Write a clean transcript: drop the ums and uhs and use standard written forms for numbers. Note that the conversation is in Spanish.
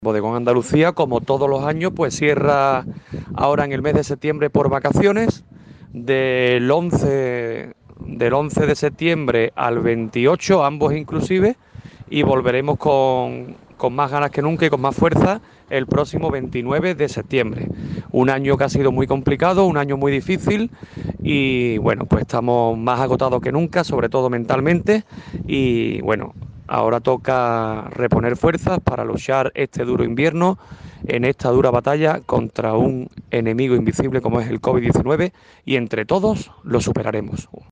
Bodegón Andalucía, como todos los años, pues cierra ahora en el mes de septiembre por vacaciones, del 11 de septiembre al 28, ambos inclusive, y volveremos con más ganas que nunca y con más fuerza el próximo 29 de septiembre. Un año que ha sido muy complicado, un año muy difícil y bueno, pues estamos más agotados que nunca, sobre todo mentalmente, y bueno, ahora toca reponer fuerzas para luchar este duro invierno en esta dura batalla contra un enemigo invisible como es el COVID-19 y entre todos lo superaremos.